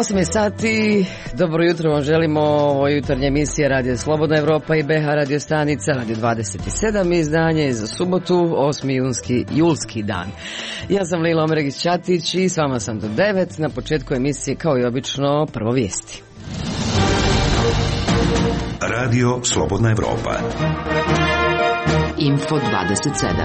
8 je sati, dobro jutro vam želimo, ovo jutarnje emisije Radio Slobodna Evropa i BH radio stanica, Radio 27 izdanje za subotu, 8. julski dan. Ja sam Lila Omregić-Ćatić i s vama sam do 9, na početku emisije kao i obično prvo vijesti. Radio Slobodna Evropa. Info 27.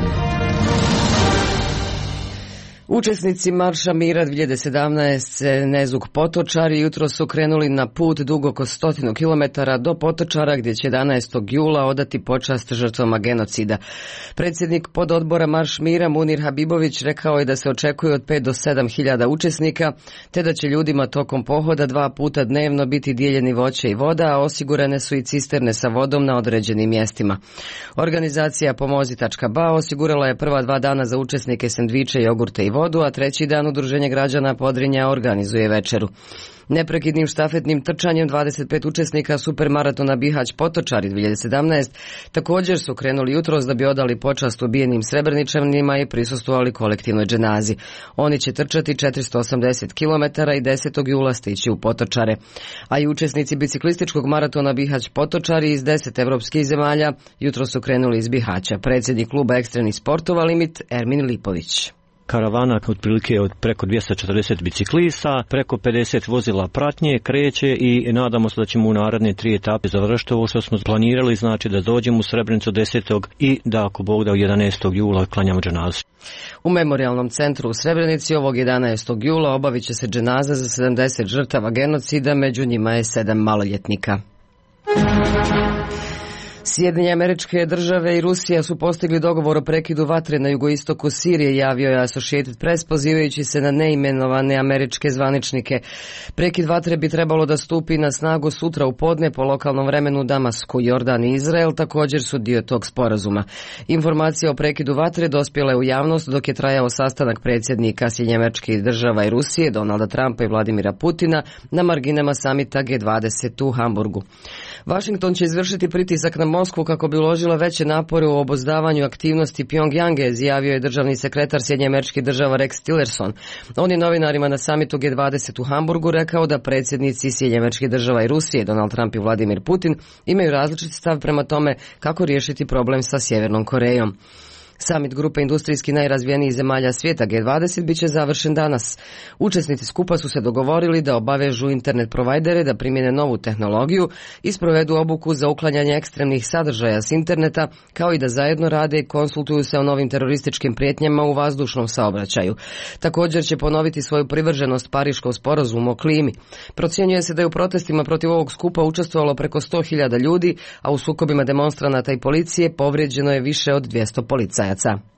Učesnici Marša mira 2017 Nezuk Potočari jutro su krenuli na put dug oko 100 km do Potočara gdje će 11. jula odati počast žrtvama genocida. Predsjednik pododbora Marš mira Munir Habibović rekao je da se očekuje od 5 do 7 hiljada učesnika te da će ljudima tokom pohoda 2 puta dnevno biti dijeljeni voće i voda, a osigurane su i cisterne sa vodom na određenim mjestima. Organizacija Pomozi.ba osigurala je prva 2 dana za učesnike sendviče, jogurte i vodu, a treći dan Udruženje građana Podrinja organizuje večeru. Neprekidnim štafetnim trčanjem 25 učesnika supermaratona Bihać Potočari 2017 također su krenuli jutros da bi odali počast ubijenim Srebreničanima i prisustvovali kolektivnoj dženazi. Oni će trčati 480 km i 10. jula stići u Potočare. A i učesnici biciklističkog maratona Bihać Potočari iz 10 evropskih zemalja jutro su krenuli iz Bihaća. Predsjednik kluba ekstremnih sportova Limit Ermin Lipović. Karavana otprilike od preko 240 biciklista, preko 50 vozila pratnje kreće i nadamo se da ćemo u naredne 3 etape završiti ovo što smo planirali, znači da dođemo u Srebrenicu 10. i da ako Bog da u 11. jula klanjamo dženazu. U memorijalnom centru u Srebrenici ovog 11. jula obavit će se dženaza za 70 žrtava genocida, među njima je 7 maloljetnika. Sjedinjene Američke Države i Rusija su postigli dogovor o prekidu vatre na jugoistoku Sirije, javio je Associated Press pozivajući se na neimenovane američke zvaničnike. Prekid vatre bi trebalo da stupi na snagu sutra u podne po lokalnom vremenu. Damasku, Jordan i Izrael također su dio tog sporazuma. Informacija o prekidu vatre dospjela je u javnost dok je trajao sastanak predsjednika Sjedinjenih Američkih Država i Rusije, Donalda Trumpa i Vladimira Putina na marginama samita G20 u Hamburgu. Washington će izvršiti pritisak na Moskvu kako bi uložila veće napore u obuzdavanju aktivnosti Pjongjanga, izjavio je državni sekretar Sjedinjenih Američkih Država Rex Tillerson. On je novinarima na samitu G20 u Hamburgu rekao da predsjednici Sjedinjenih Američkih Država i Rusije, Donald Trump i Vladimir Putin, imaju različit stav prema tome kako riješiti problem sa Sjevernom Korejom. Samit grupe industrijski najrazvijenijih zemalja svijeta G20 bit će završen danas. Učesnici skupa su se dogovorili da obavežu internet provajdere da primjene novu tehnologiju i sprovedu obuku za uklanjanje ekstremnih sadržaja s interneta, kao i da zajedno rade i konsultuju se o novim terorističkim prijetnjama u vazdušnom saobraćaju. Također će ponoviti svoju privrženost Pariškom sporazumu o klimi. Procjenjuje se da je u protestima protiv ovog skupa učestvovalo preko 100.000 ljudi, a u sukobima demonstranata i policije povrijeđeno je više od 200 policajaca.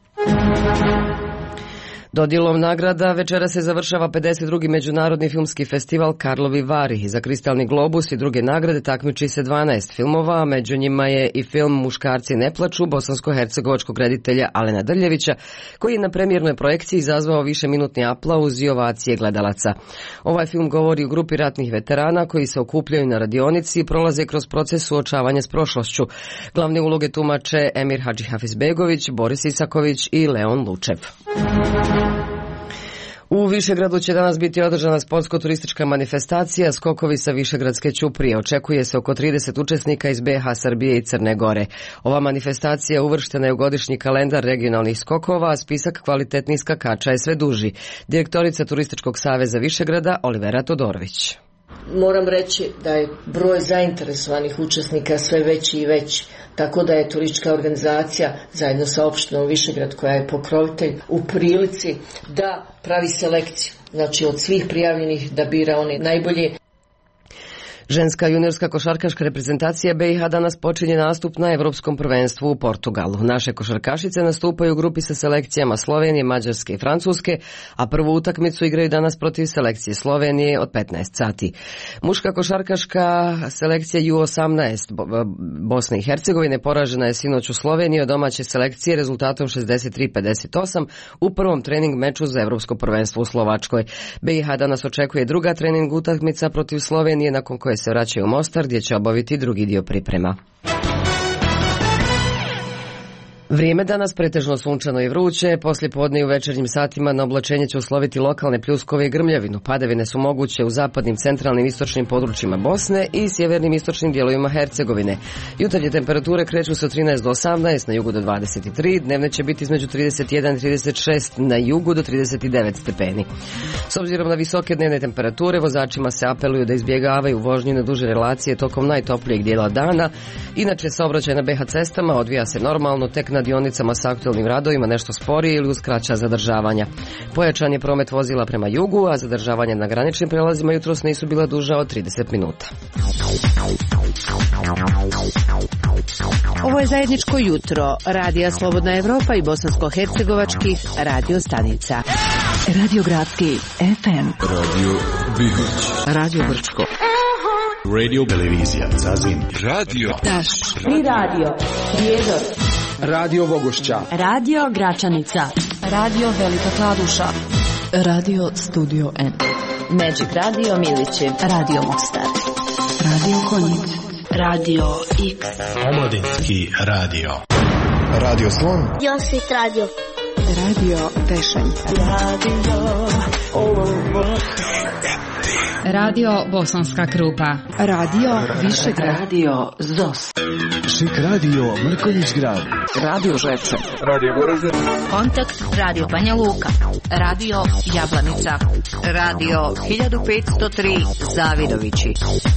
Dodjelom nagrada večera se završava 52. međunarodni filmski festival Karlovi Vari. Za Kristalni globus i druge nagrade takmiči se 12 filmova, a među njima je i film Muškarci ne plaču bosansko-hercegovačkog reditelja Alena Drljevića, koji je na premijernoj projekciji izazvao višeminutni aplauz i ovacije gledalaca. Ovaj film govori o grupi ratnih veterana koji se okupljaju na radionici i prolaze kroz proces suočavanja s prošlošću. Glavne uloge tumače Emir Hadžihafizbegović, Boris Isaković i Leon Lučev. U Višegradu će danas biti održana sportsko-turistička manifestacija Skokovi sa Višegradske ćuprije. Očekuje se oko 30 učesnika iz BiH, Srbije i Crne Gore. Ova manifestacija uvrštena je u godišnji kalendar regionalnih skokova, a spisak kvalitetnih skakača je sve duži. Direktorica Turističkog saveza Višegrada Olivera Todorović. Moram reći da je broj zainteresovanih učesnika sve veći i veći, tako da je turistička organizacija zajedno sa opštinom Višegrad, koja je pokrovitelj, u prilici da pravi selekciju. Znači od svih prijavljenih da bira one najbolje. Ženska juniorska košarkaška reprezentacija BiH danas počinje nastup na Evropskom prvenstvu u Portugalu. Naše košarkašice nastupaju u grupi sa selekcijama Slovenije, Mađarske i Francuske, a prvu utakmicu igraju danas protiv selekcije Slovenije od 15 sati. Muška košarkaška selekcija U18 Bosne i Hercegovine poražena je sinoć u Sloveniji od domaće selekcije rezultatom 63-58 u prvom trening meču za Evropsko prvenstvo u Slovačkoj. BiH danas očekuje druga trening utakmica protiv Slovenije, nakon koje se vraćaju u Mostar gdje će obaviti drugi dio priprema. Vrijeme danas pretežno sunčano i vruće, poslije podne i u večernjim satima na oblačenje će usloviti lokalne pljuskove i grmljavinu. Padavine su moguće u zapadnim, centralnim, istočnim područjima Bosne i sjevernim istočnim dijelovima Hercegovine. Jutarnje temperature kreću se od 13 do 18, na jugu do 23, dnevne će biti između 31 i 36, na jugu do 39 stepeni. S obzirom na visoke dnevne temperature, vozačima se apeluju da izbjegavaju vožnju na duže relacije tokom najtoplijeg dijela dana. Inače, saobraćaj na BH cestama odvija se normalno, tek na dionicama s aktualnim radovima nešto sporije ili uz kraća zadržavanja. Pojačan je promet vozila prema jugu, a zadržavanja na graničnim prelazima jutros nisu bila duža od 30 minuta. Ovo je zajedničko jutro Radija Slobodna Evropa i bosansko-hercegovačkih radio stanica. Radio Gradski FM, Radio Bihać, Radio Brčko, Radio Televizija Zazin, Radio Taš i Radio Prijedor, Radio Vogošća, Radio Gračanica, Radio Velika Kladuša, Radio Studio N, Magic Radio Milići, Radio Mostar, Radio Konjic, Radio X, Omladinski radio. Radio Slon, Josip Radio, Radio Pešanica, Radio Bosanska Krupa, Radio Višegrad, Radio ZOS, Šik Radio Mrkonjić Grad, Radio Žepče, Radio Goražde, Kontakt Radio Banja Luka, Radio Jablanica, Radio 1503 Zavidovići.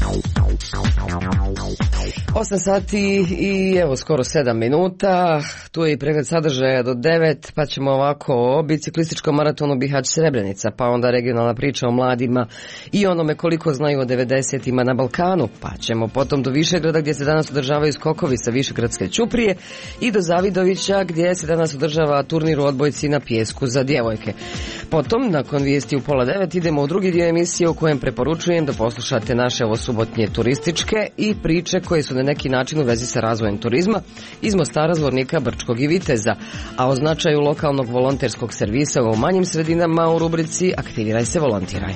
8 sati i evo skoro 7 minuta, tu je i pregled sadržaja do 9, pa ćemo ovako o biciklističkom maratonu Bihać Srebrenica, pa onda regionalna priča o mladima i onome koliko znaju o 90-ima na Balkanu, pa ćemo potom do Višegrada gdje se danas održavaju skokovi sa Višegradske ćuprije i do Zavidovića gdje se danas održava turnir u odbojci na pijesku za djevojke. Potom, nakon vijesti u 8:30, idemo u drugi dio emisije u kojem preporučujem da poslušate naše ovo subotnje turističke i priče koje su na neki način u vezi sa razvojem turizma iz Mostara, Zvornika, Brčkog i Viteza, a o značaju lokalnog volonterskog servisa u manjim sredinama u rubrici Aktiviraj se, volontiraj.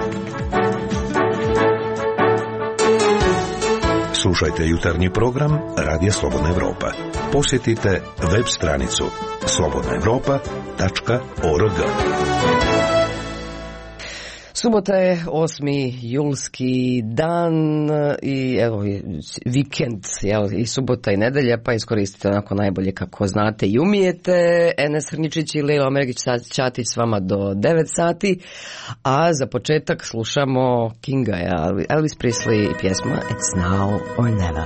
Slušajte jutarnji program Radija Slobodna Evropa. Posjetite web stranicu slobodnaevropa.org. Subota je 8. julski dan i evo vikend, i subota i nedelja, pa iskoristite onako najbolje kako znate i umijete. Enes Hrničić i Lejla Amerigić-Ćatić s vama do 9 sati, a za početak slušamo Kinga, Elvis Presley i pjesma It's Now or Never.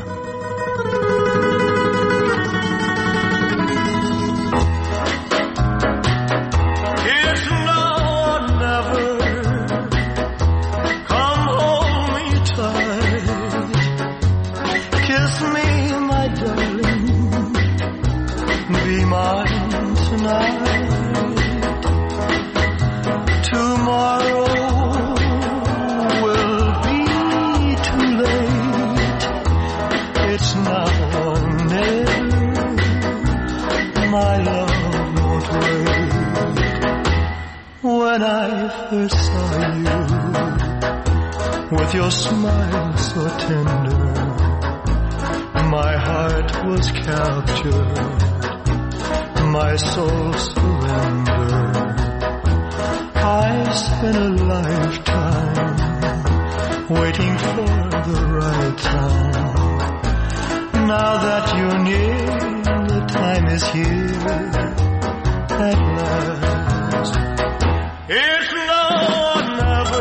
With your smile so tender, my heart was captured, my soul surrendered. I spent a lifetime waiting for the right time. Now that you're near, the time is here at last. It's now or never.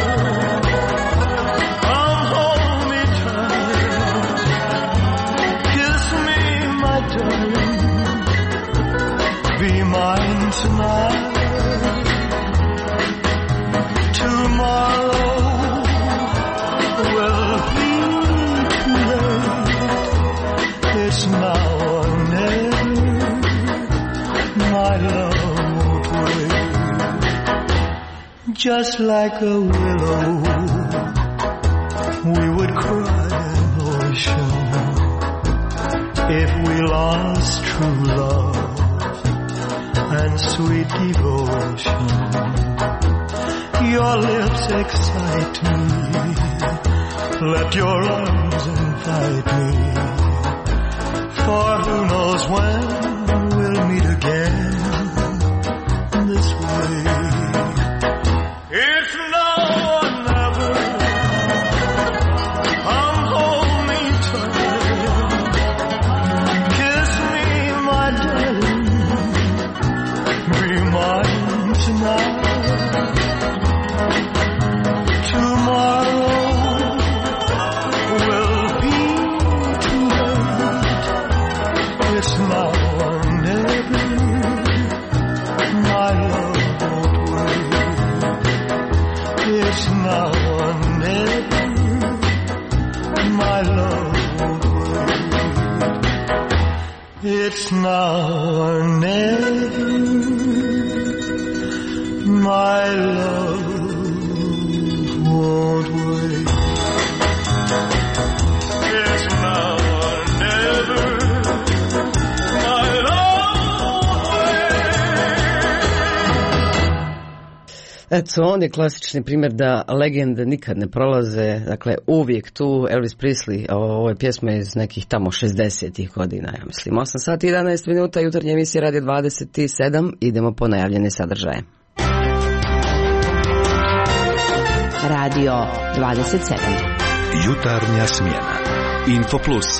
Be mine tonight. Tomorrow will be too late. It's now or never. My love won't wait. Just like a willow, we would cry an ocean if we lost true love and sweet devotion. Your lips excite me, let your arms invite me, for who knows when It's now or never, my love won't wait. It's now or never, my love won't wait. Eto, on je klasični primjer da legende nikad ne prolaze, dakle uvijek tu. Elvis Presley, ovo je pjesma iz nekih tamo 60-ih godina, ja mislim. 8 sati i 11 minuta, jutarnje emisije Radio 27, idemo po najavljene sadržaje. Radio 27. Jutarnja smjena. Info Plus.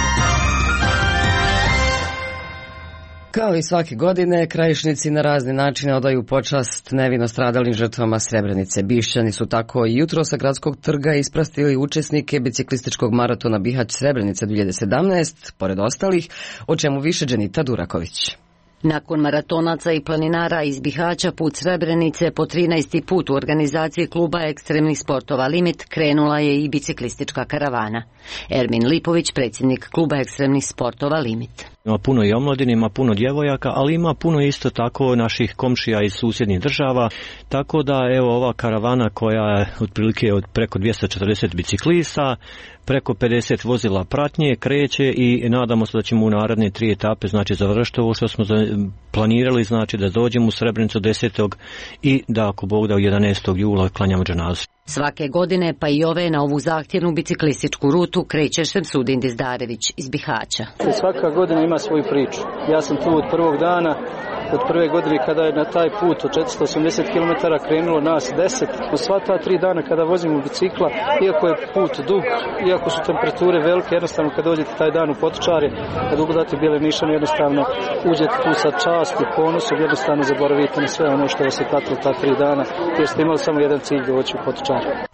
Kao i svake godine, Krajišnici na razne načine odaju počast nevino stradalim žrtvama Srebrenice. Bišćani su tako i jutro sa gradskog trga isprastili učesnike biciklističkog maratona Bihać Srebrenica 2017, pored ostalih, o čemu više Dženita Duraković. Nakon maratonaca i planinara iz Bihaća, put Srebrenice po 13. put u organizaciji kluba ekstremnih sportova Limit krenula je i biciklistička karavana. Ermin Lipović, predsjednik kluba ekstremnih sportova Limit. Ima puno i omladine, ima puno djevojaka, ali ima puno isto tako naših komšija iz susjednih država, tako da evo ova karavana koja je otprilike od preko 240 biciklista, preko 50 vozila pratnje, kreće i nadamo se da ćemo u naredne 3 etape znači završiti ovo što smo planirali, znači da dođemo u Srebrenicu 10. i da ako Bog da u 11. jula klanjamo dženazu. Svake godine, pa i ove, na ovu zahtjevnu biciklističku rutu kreće Šemsudin Dizdarević iz Bihaća. Svaka godina ima svoju priču. Ja sam tu od prvog dana, od prve godine kada je na taj put od 480 km krenulo nas 10. U sva ta 3 dana kada vozimo bicikla, iako je put dug, iako su temperature velike, jednostavno kad dođete taj dan u Potočare, kad ugledate Bijele Nišane, jednostavno uđete tu sa časti, ponosom, jednostavno zaboravite na sve ono što vas je pratilo ta 3 dana, jer ste imali samo jedan cilj, doći u Potočare.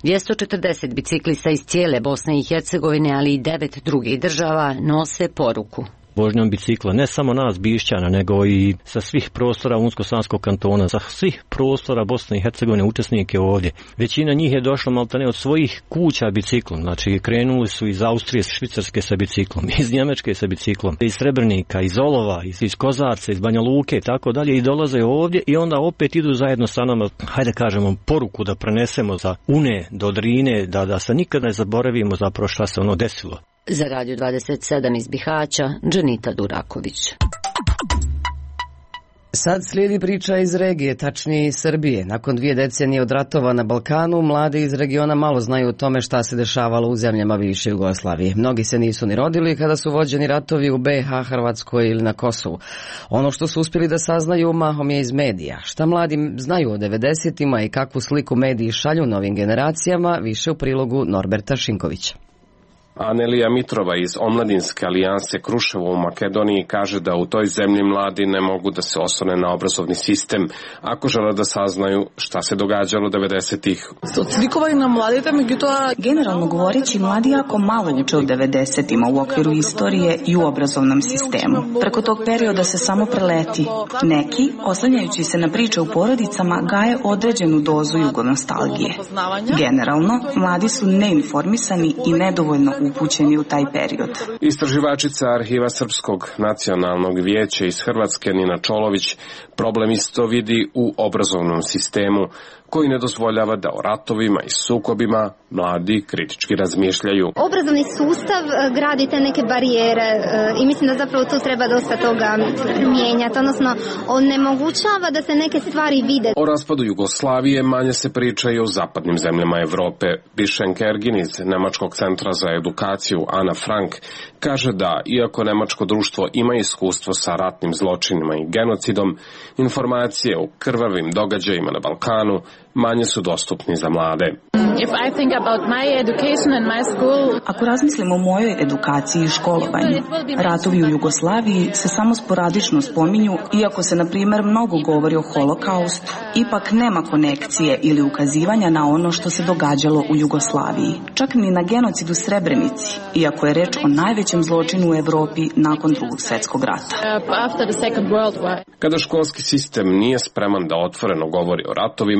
240 biciklista iz cijele Bosne i Hercegovine, ali i 9 drugih država nose poruku. Vožnjom bicikla, ne samo nas Bišćana, nego i sa svih prostora Unsko-Sanskog kantona, sa svih prostora Bosne i Hercegovine učesnike ovdje. Većina njih je došla maltene od svojih kuća biciklom, znači krenuli su iz Austrije, Švicarske sa biciklom, iz Njemačke sa biciklom, iz Srebrenika, iz Olova, iz Kozarca, iz Banja Luke i tako dalje i dolaze ovdje i onda opet idu zajedno sa nama, hajde kažemo, poruku da prenesemo za Une do Drine, da se nikad ne zaboravimo zapravo šta se ono desilo. Za Radio 27 iz Bihaća, Dženita Duraković. Sad slijedi priča iz regije, tačnije iz Srbije. Nakon 2 decenije od ratova na Balkanu, mladi iz regiona malo znaju o tome šta se dešavalo u zemljama bivše Jugoslavije. Mnogi se nisu ni rodili kada su vođeni ratovi u BiH, Hrvatskoj ili na Kosovu. Ono što su uspjeli da saznaju mahom je iz medija. Šta mladi znaju o 90-ima i kakvu sliku mediji šalju novim generacijama, više u prilogu Norberta Šinkovića. Anelija Mitrova iz Omladinske alijanse Kruševo u Makedoniji kaže da u toj zemlji mladi ne mogu da se oslone na obrazovni sistem ako žele da saznaju šta se događalo 90-ih. Generalno govoreći, mladi jako malo uče u 90-ima u okviru istorije i u obrazovnom sistemu. Preko tog perioda se samo preleti. Neki, oslanjajući se na priče u porodicama, gaje određenu dozu jugonostalgije. Generalno, mladi su neinformisani i nedovoljno upućeni u taj period. Istraživačica Arhiva Srpskog nacionalnog vijeća iz Hrvatske Nina Čolović problem isto vidi u obrazovnom sistemu koji ne dozvoljava da o ratovima i sukobima mladi kritički razmišljaju. Obrazovni sustav gradi te neke barijere i mislim da zapravo tu treba dosta toga mijenjati, odnosno onemogućava da se neke stvari vide. O raspadu Jugoslavije manje se priča i o zapadnim zemljama Evrope. Bišen Kergin iz Nemačkog centra za edukaciju Ana Frank kaže da, iako nemačko društvo ima iskustvo sa ratnim zločinima i genocidom, informacije o krvavim događajima na Balkanu manje su dostupni za mlade. Ako razmislimo o mojoj edukaciji i školovanju, ratovi u Jugoslaviji se samo sporadično spominju, iako se, na primjer, mnogo govori o holokaustu, ipak nema konekcije ili ukazivanja na ono što se događalo u Jugoslaviji. Čak ni na genocid u Srebrenici, iako je reč o najvećem zločinu u Evropi nakon Drugog svjetskog rata. Kada školski sistem nije spreman da otvoreno govori o ratovima,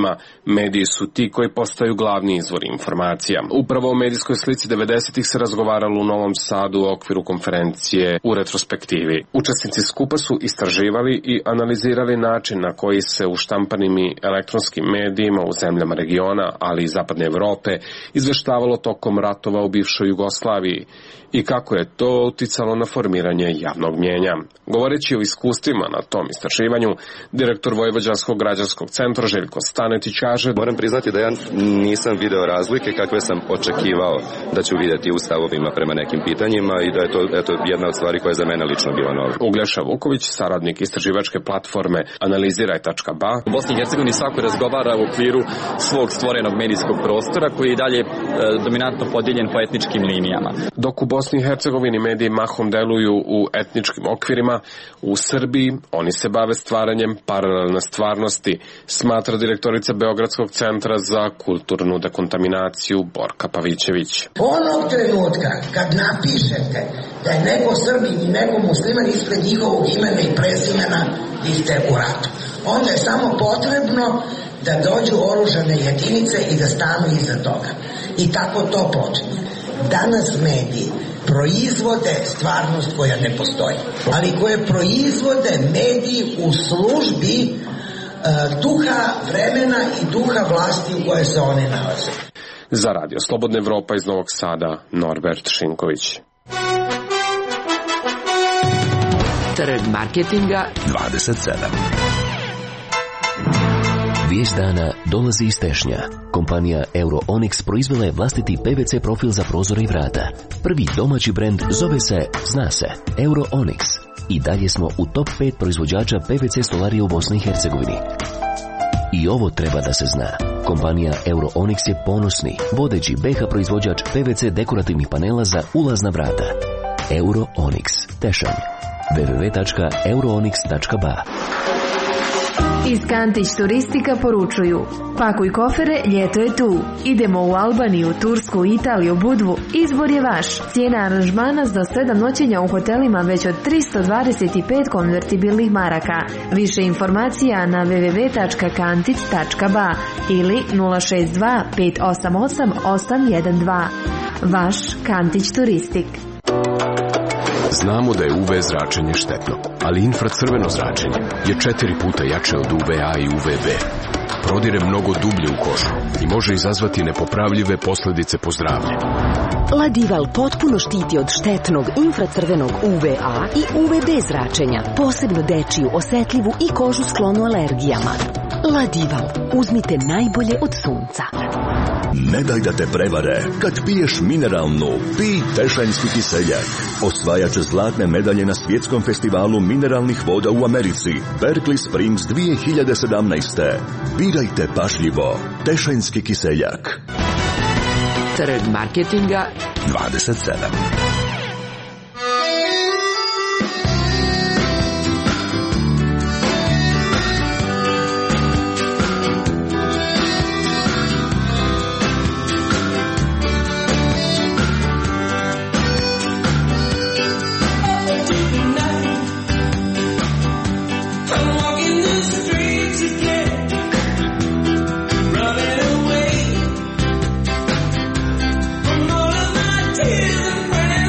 Mediji su ti koji postaju glavni izvor informacija. Upravo o medijskoj slici 90-ih se razgovaralo u Novom Sadu u okviru konferencije u retrospektivi. Učesnici skupa su istraživali i analizirali način na koji se u štampanim i elektronskim medijima u zemljama regiona, ali i zapadne Evrope, izveštavalo tokom ratova u bivšoj Jugoslaviji i kako je to uticalo na formiranje javnog mnjenja. Govoreći o iskustvima na tom istraživanju, direktor Vojvođanskog građanskog centra Željko Stanetić kaže: Moram priznati da ja nisam video razlike kakve sam očekivao da ću vidjeti u stavovima prema nekim pitanjima i da je to jedna od stvari koja je za mene lično bila nova. Uglješa Vuković, saradnik istraživačke platforme Analiziraj.ba. U Bosni i Hercegovini svako razgovara u okviru svog stvorenog medijskog prostora koji je dalje dominantno podijeljen po etničkim linijama. Dok u Bosni i Hercegovini mediji mahom deluju u etničkim okvirima, u Srbiji oni se bave stvaranjem paralelne stvarnosti, smatra direktorica Beogradskog centra za kulturnu dekontaminaciju Borka Pavićević. Onog trenutka kad napišete da je neko Srbin i neko musliman ispred njihovog imena i prezimena, vi ste u ratu. Onda je samo potrebno da dođu oružane jedinice i da stanu iza toga. I tako to počne. Danas mediji proizvode stvarnost koja ne postoji, ali koje proizvode mediji u službi duha vremena i duha vlasti u kojoj se one nalaze. Za Radio Slobodna Evropa iz Novog Sada, Norbert Šinković. Trg marketinga 27. Vijest dana dolazi iz Tešnja. Kompanija Euro-Onyx proizvela je vlastiti PVC profil za prozore i vrata. Prvi domaći brend zove se, zna se, Euro-Onyx. I dalje smo u top 5 proizvođača PVC stolarije u Bosni i Hercegovini. I ovo treba da se zna. Kompanija Euro-Onyx je ponosni, vodeći BiH proizvođač PVC dekorativnih panela za ulazna vrata. Euro-Onyx, Tešanj. www.euroonyx.ba. Iz Kantić Turistika poručuju: pakuj kofere, ljeto je tu. Idemo u Albaniju, Tursku, Italiju, Budvu. Izbor je vaš. Cijena aranžmana za 7 noćenja u hotelima već od 325 konvertibilnih maraka. Više informacija na www.kantic.ba ili 062 588 812. Vaš Kantić Turistik. Znamo da je UV zračenje štetno, ali infracrveno zračenje je 4 puta jače od UVA i UVB. Prodire mnogo dublje u kožu i može izazvati nepopravljive posljedice po zdravlje. Ladival potpuno štiti od štetnog infracrvenog UVA i UVB zračenja, posebno dečiju, osetljivu i kožu sklonu alergijama. Ladival, uzmite najbolje od sunca. Ne daj da te prevare, kad piješ mineralnu, pij Tešanjski kiseljak. Osvajač zlatne medalje na svjetskom festivalu mineralnih voda u Americi, Berkeley Springs 2017. Birajte pažljivo, Tešanjski kiseljak. Trg marketinga 27. From all of my tears and prayers.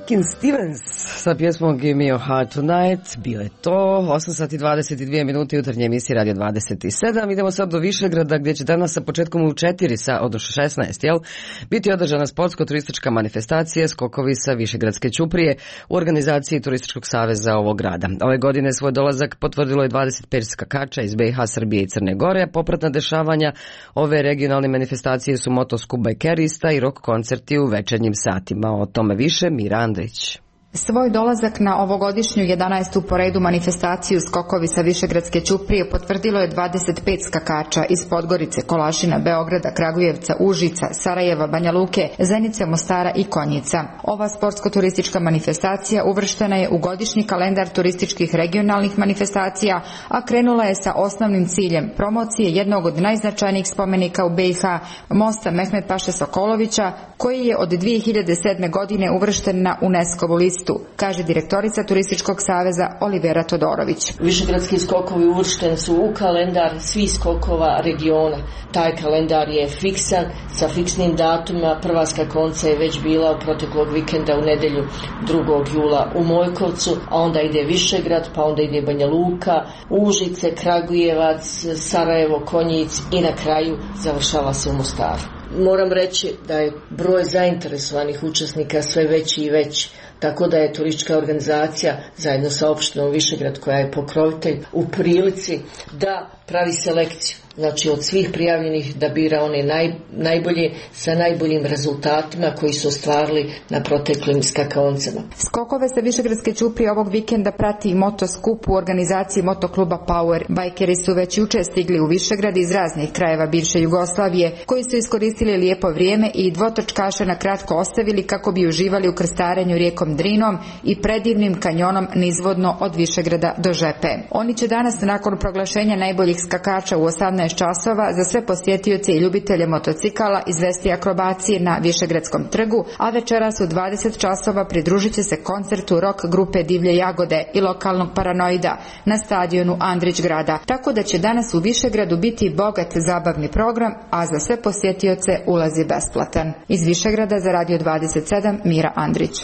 Watkins Stevens sa pjesmom Give Me Your Heart Tonight. Bio je to 8 sati 22 minuti jutarnje emisije Radio 27. Idemo sad do Višegrada gdje će danas sa početkom u 4 od 16, biti održana sportsko-turistička manifestacija Skokovi sa Višegradske ćuprije u organizaciji Turističkog saveza ovog grada. Ove godine svoj dolazak potvrdilo je 25 skakača iz BiH, Srbije i Crne Gore. Popratna dešavanja ove regionalne manifestacije su motoskup bajkerista i rock koncerti u večernjim satima. O tome više Mira Andrić. Svoj dolazak na ovogodišnju 11. po redu manifestaciju Skokovi sa Višegradske ćuprije potvrdilo je 25 skakača iz Podgorice, Kolašina, Beograda, Kragujevca, Užica, Sarajeva, Banja Luke, Zenice, Mostara i Konjica. Ova sportsko-turistička manifestacija uvrštena je u godišnji kalendar turističkih regionalnih manifestacija, a krenula je sa osnovnim ciljem promocije jednog od najznačajnijih spomenika u BiH, mosta Mehmet Paše Sokolovića, koji je od 2007. godine uvršten na UNESCO-vu listu, kaže direktorica Turističkog saveza Olivera Todorović. Višegradski skokovi uvršteni su u kalendar svih skokova regiona. Taj kalendar je fiksan, sa fiksnim datumima. Prva skakonca je već bila u proteklog vikenda u nedjelju 2. jula u Mojkovcu, a onda ide Višegrad, pa onda ide Banja Luka, Užice, Kragujevac, Sarajevo, Konjic i na kraju završava se u Mostaru. Moram reći da je broj zainteresovanih učesnika sve veći i veći, tako da je turistička organizacija zajedno sa opštinom Višegrad, koja je pokrovitelj, u prilici da pravi selekciju. Znači od svih prijavljenih da bira one najbolje sa najboljim rezultatima koji su ostvarili na proteklim skakaoncama. Skokove sa Višegradske ćuprije ovog vikenda prati i motoskup u organizaciji motokluba Power. Bajkeri su već juče stigli u Višegrad iz raznih krajeva bivše Jugoslavije, koji su iskoristili lijepo vrijeme i dvotočkaše na kratko ostavili kako bi uživali u krstarenju rijekom Drinom i predivnim kanjonom nizvodno od Višegrada do Žepe. Oni će danas nakon proglašenja najboljih skakača u 18 časova za sve posjetioce i ljubitelje motocikala izvesti akrobacije na Višegradskom trgu, a večeras u 20 časova pridružit će se koncertu rock grupe Divlje Jagode i lokalnog Paranoida na stadionu Andrić grada, tako da će danas u Višegradu biti bogat zabavni program, a za sve posjetioce ulaz je besplatan. Iz Višegrada za Radio 27 Mira Andrić.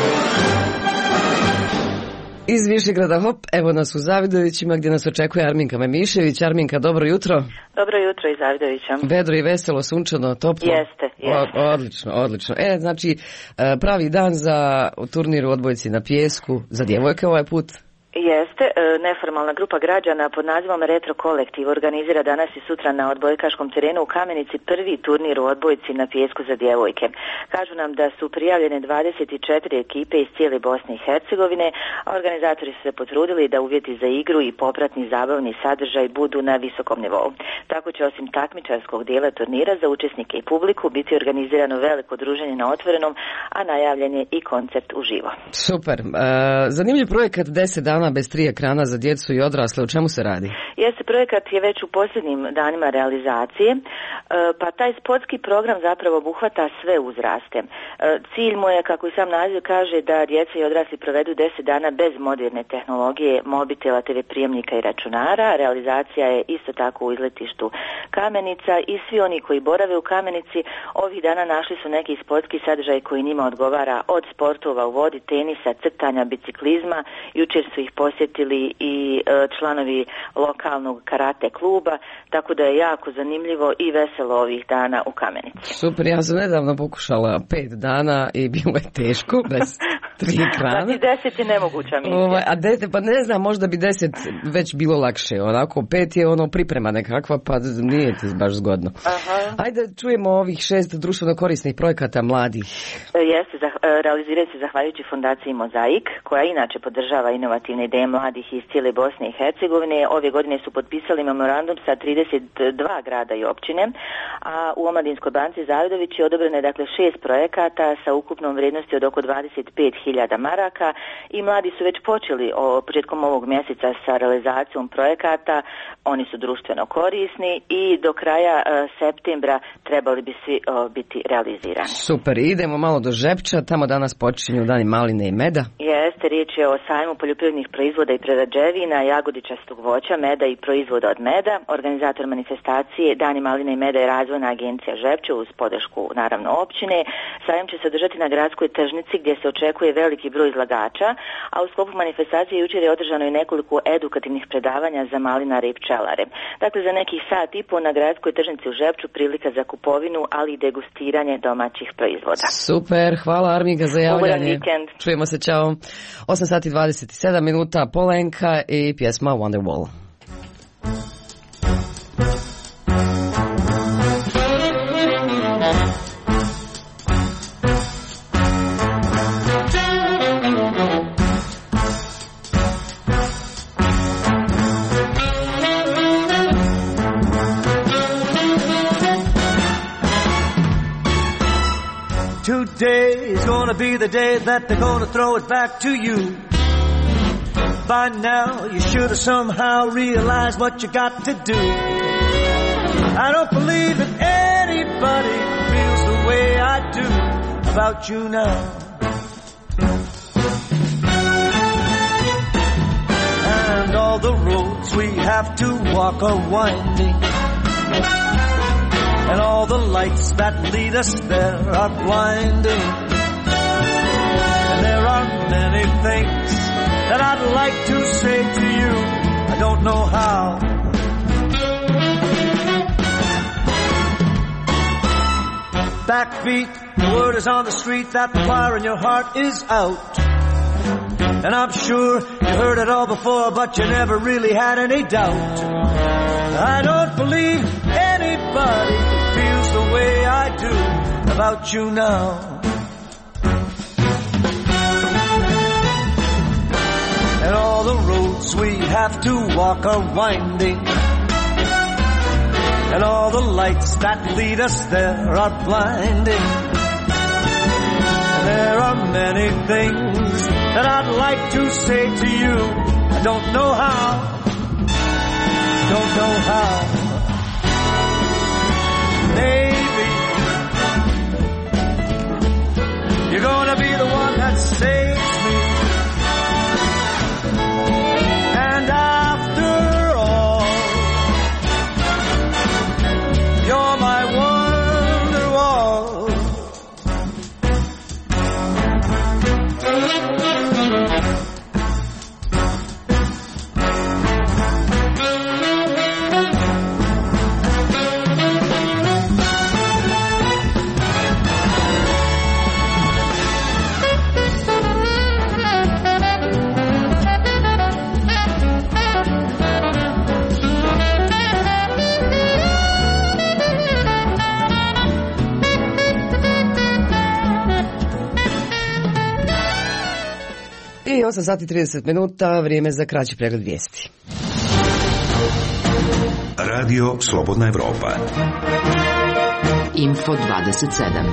Iz Višegrada, evo nas u Zavidovićima gdje nas očekuje Arminka Memišević. Arminka, dobro jutro. Dobro jutro iz Zavidovića. Vedro i veselo, sunčano, toplo. Jeste. Odlično. Znači, pravi dan za turnir u odbojci na pijesku, za djevojke ovaj put. Jeste, neformalna grupa građana pod nazivom Retro Kolektiv organizira danas i sutra na odbojkaškom terenu u Kamenici prvi turnir u odbojci na pijesku za djevojke. Kažu nam da su prijavljene 24 ekipe iz cijele Bosne i Hercegovine, a organizatori su se potrudili da uvjeti za igru i popratni zabavni sadržaj budu na visokom nivou. Tako će osim takmičarskog dijela turnira za učesnike i publiku biti organizirano veliko druženje na otvorenom, a najavljen je i koncert uživo. Super. Zanimljiv projekat 10 dana bez 3 ekrana za djecu i odrasle. O čemu se radi? Jeste, projekat je već u posljednjim danima realizacije, pa taj sportski program zapravo obuhvata sve uzraste. Cilj mu je, kako i sam naziv kaže, da djeca i odrasli provedu 10 dana bez moderne tehnologije, mobitela, TV prijemnika i računara. Realizacija je isto tako u izletištu Kamenica i svi oni koji borave u Kamenici ovih dana našli su neki sportski sadržaj koji njima odgovara, od sportova u vodi, tenisa, crtanja, biciklizma. Jučer su ih posjetili i članovi lokalnog karate kluba, tako da je jako zanimljivo i veselo ovih dana u Kamenici. Super, ja sam nedavno pokušala 5 dana i bilo je teško, bez 3 ekrana. Znači 10 je nemoguća misija. Pa ne znam, možda bi 10 već bilo lakše, onako 5 je priprema nekakva, pa nije ti baš zgodno. Aha. Ajde čujemo ovih 6 društveno korisnih projekata mladih. Jeste, realiziraju se zahvaljujući fondaciji Mozaik, koja inače podržava inovativne ideje mladih iz cijele Bosne i Hercegovine. Ove godine su potpisali memorandum sa 32 grada i općine, a u Omladinskoj banci Zavidović je odobreno 6 projekata sa ukupnom vrijednosti od oko 25.000 maraka i mladi su već počeli početkom ovog mjeseca sa realizacijom projekata. Oni su društveno korisni i do kraja septembra trebali bi svi biti realizirani. Super, idemo malo do Žepča, tamo danas počinju dani maline i meda. Jeste, riječ je o sajmu poljoprivrednih proizvoda i prerađevina, jagodičastog voća, meda i proizvoda od meda. Organizator manifestacije Dani maline i meda je Razvojna agencija Žepče uz podršku naravno općine. Sajam će se održati na gradskoj tržnici gdje se očekuje veliki broj izlagača, a u sklopu manifestacije jučer je održano i nekoliko edukativnih predavanja za malinare i pčelare. Dakle, za nekih sat i po na gradskoj tržnici u Žepču prilika za kupovinu, ali i degustiranje domaćih proizvoda. Super, hvala Armiga za javljanje. Ugodan vikend. Čujemo se, čao. 8 sati 27 minuta, Polenka i pjesma Wonderwall. Today is gonna be the day that they're gonna throw it back to you. By now, you should have somehow realized what you got to do. I don't believe that anybody feels the way I do about you now. And all the roads we have to walk are winding. And all the lights that lead us there are blinding. And there are many things that I'd like to say to you. I don't know how. Backbeat, the word is on the street that the fire in your heart is out. And I'm sure you heard it all before, but you never really had any doubt. I don't believe anybody feels the way I do about you now. And all the roads we have to walk are winding. And all the lights that lead us there are blinding. There are many things that I'd like to say to you. I don't know how. Don't know how. Maybe you're gonna be the one that saves me. And after all, you're my Wonderwall. I 8 sati 30 minuta, vrijeme za kraći pregled vijesti. Radio Slobodna Evropa. Info 27.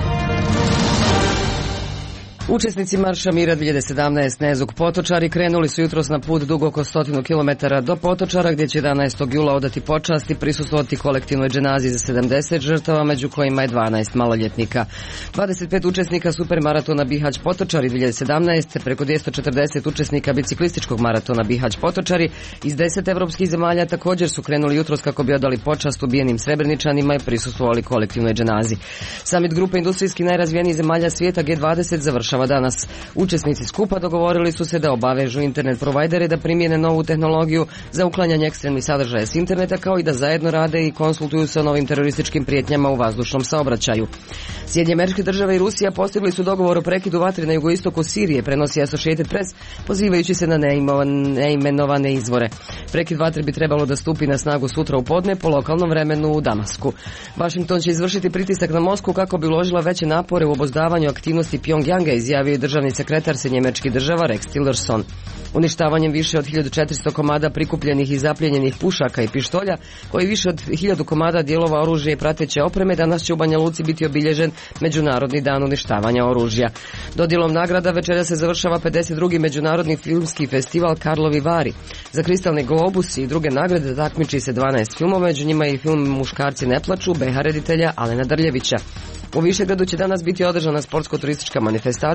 Učesnici Marša mira 2017 Nezug Potočari krenuli su jutros na put dug oko 100 km do Potočara, gdje će 11. jula odati počast i prisustvovati kolektivnoj dženazi za 70 žrtava, među kojima je 12 maloljetnika. 25 učesnika supermaratona Bihać Potočari 2017, preko 240 učesnika biciklističkog maratona Bihać Potočari iz 10 evropskih zemalja također su krenuli jutros kako bi odali počast ubijenim Srebreničanima i prisustvovali kolektivnoj dženazi. Summit grupe industrijski najrazvijenijih zemalja svijeta G20 završava danas. Učesnici skupa dogovorili su se da obavežu internet provajdere da primjene novu tehnologiju za uklanjanje ekstremnih sadržaja s interneta, kao i da zajedno rade i konsultuju se o novim terorističkim prijetnjama u vazdušnom saobraćaju. Sjedinjene Američke Države i Rusija postigli su dogovor o prekidu vatre na jugoistoku Sirije, prenosi Associated Press, pozivajući se na neimenovane izvore. Prekid vatre bi trebalo da stupi na snagu sutra u podne po lokalnom vremenu u Damasku. Washington će izvršiti pritisak na Moskvu kako bi uložila veće napore u obuzdavanju aktivnosti Pjongjanga, izjavio je državni sekretar Sjedinjenih Američkih Država Rex Tillerson. Uništavanjem više od 1400 komada prikupljenih i zapljenjenih pušaka i pištolja, koji više od 1000 komada dijelova oružja i prateće opreme, danas će u Banja Luci biti obilježen Međunarodni dan uništavanja oružja. Dodjelom nagrada večera se završava 52. Međunarodni filmski festival Karlovi Vari. Za Kristalni globus i druge nagrade takmiči se 12 filmova, među njima i film Muškarci ne plaču, BH reditelja Alena Drljevića. U Višegradu će danas biti održana sportsko-turistička manifestacija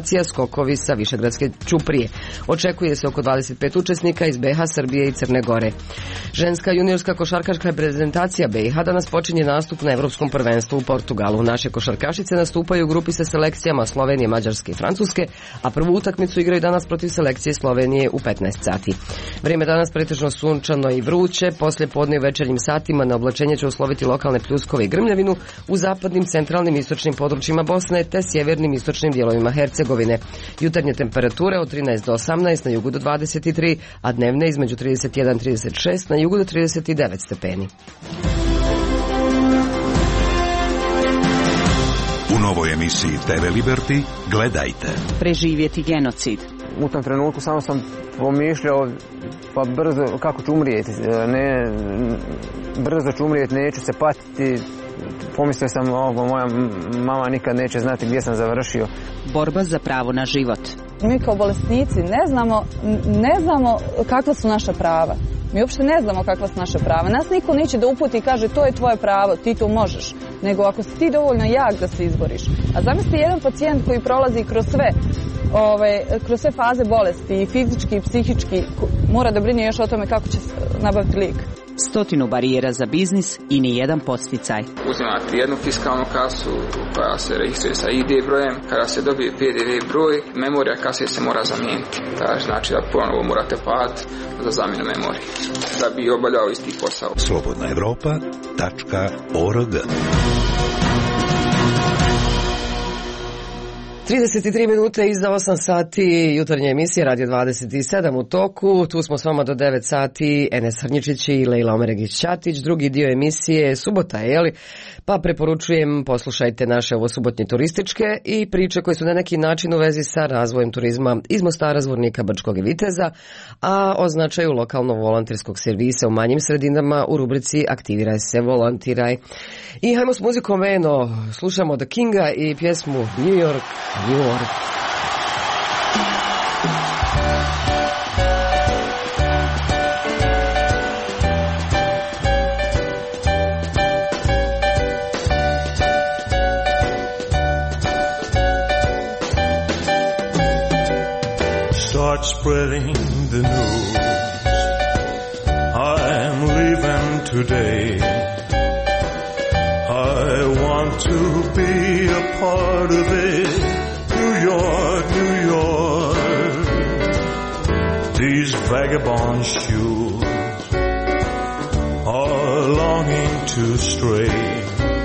reprezentacija, skokovi sa Višegradske ćuprije. Očekuje se oko 25 učesnika iz BiH, Srbije i Crne Gore. Ženska juniorska košarkaška reprezentacija BiH danas počinje nastup na Evropskom prvenstvu u Portugalu. Naše košarkašice nastupaju u grupi sa selekcijama Slovenije, Mađarske i Francuske, a prvu utakmicu igraju danas protiv selekcije Slovenije u 15 sati. Vrijeme danas pretežno sunčano i vruće, poslije podne i večernjim satima na oblačenje će usloviti lokalne pljuskove i grmljavinu u zapadnim, centralnim i istočnim područjima Bosne te sjevernim i istočnim dijelovima Hercegovine. Jutarnje temperature od 13 do 18, na jugu do 23, a dnevne između 31 i 36, na jugu do 39 stepeni. U novoj emisiji TV Liberty gledajte. Preživjeti genocid. U tom trenutku samo sam pomišljao pa brzo kako ću umrijeti, brzo ću umrijeti, neću se patiti. Pomislio sam, moja mama nikad neće znati gdje sam završio. Borba za pravo na život. Mi kao bolesnici ne znamo kakva su naša prava. Mi uopšte ne znamo kakva su naša prava. Nas niko neće da uputi i kaže to je tvoje pravo, ti to možeš. Nego ako si ti dovoljno jak da se izboriš. A zamisli jedan pacijent koji prolazi kroz sve faze bolesti, i fizički i psihički, mora da brine još o tome kako će nabaviti lijek. 100 barijera za biznis i ni jedan podsticaj. Uzimate jednu fiskalnu kasu koja se registruje sa ID brojem. Kada se dobije PDV broj, memorija kase se mora zamijeniti. Znači da ponovo morate platiti za zamjenu memorije da bi obavljao isti posao. slobodnaevropa.org 33 minute iza 8 sati jutarnje emisije Radio 27 u toku. Tu smo s vama do 9 sati, Enes Hrnjičić i Lejla Omeregić-Ćatić. Drugi dio emisije subota je, jeli? Pa preporučujem, poslušajte naše ovo subotnje turističke i priče koje su na neki način u vezi sa razvojem turizma iz Mostara, Zvornika, Brčkog i Viteza, a o značaju lokalnog volonterskog servisa u manjim sredinama u rubrici Aktiviraj se, volontiraj. I hajmo s muzikom Eno, slušamo The Kinga i pjesmu New York, New York. Start spreading the news. I'm leaving today. I want to be a part of it. New York, New York. These vagabond shoes are longing to stray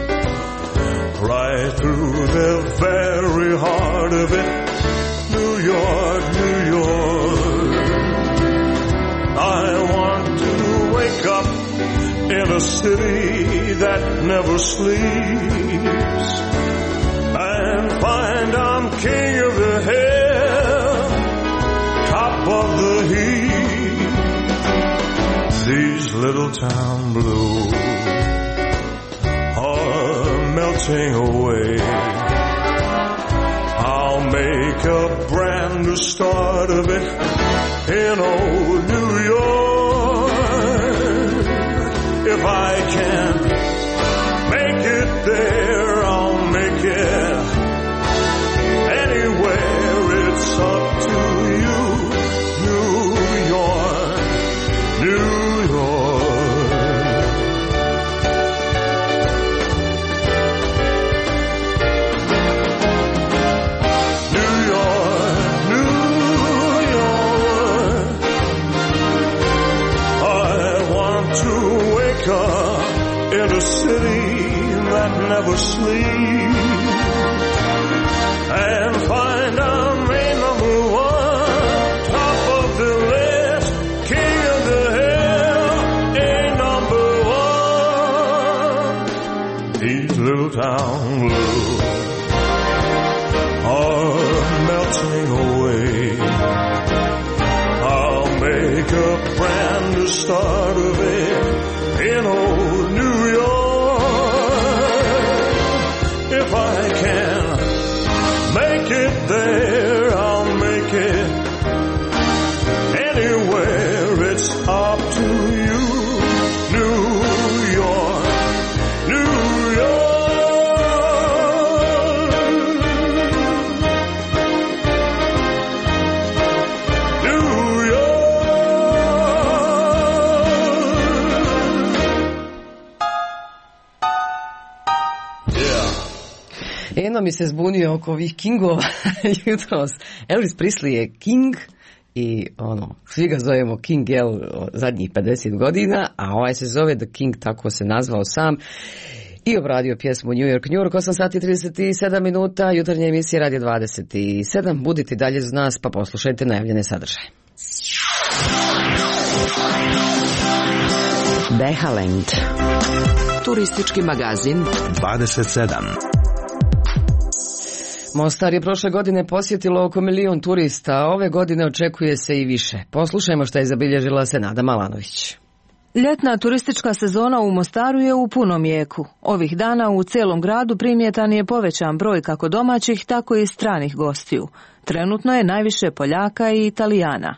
right through the very heart of it. New York, New York. I want to wake up in a city that never sleeps and find I'm king of the hill, top of the heap. These little town blues are melting away. I'll make a brand new start of it in old New York. If I can make it there, I'll make it anywhere. It's up to you. New York, New York. In a city that never sleeps and find I'm a number one, top of the list, king of the hill, a number one. These little town blues are melting away. I'll make a brand new start of it in old New York. If I can make it there, I'll make it anywhere. It's up to you. New York, New York. Eno mi se zbunio oko ovih Kingova jutros. Elvis Presley je King i svi ga zovemo King, zadnjih 50 godina, a ovaj se zove The King, tako se nazvao sam i obradio pjesmu New York, New York, 8 sati 37 minuta, jutarnja emisija Radio 27. Budite dalje uz nas pa poslušajte najavljene sadržaje. Behalend, turistički magazin 27. Mostar je prošle godine posjetilo oko 1 milion turista, a ove godine očekuje se i više. Poslušajmo što je zabilježila Senada Malanović. Ljetna turistička sezona u Mostaru je u punom jeku. Ovih dana u cijelom gradu primjetan je povećan broj kako domaćih, tako i stranih gostiju. Trenutno je najviše Poljaka i Italijana.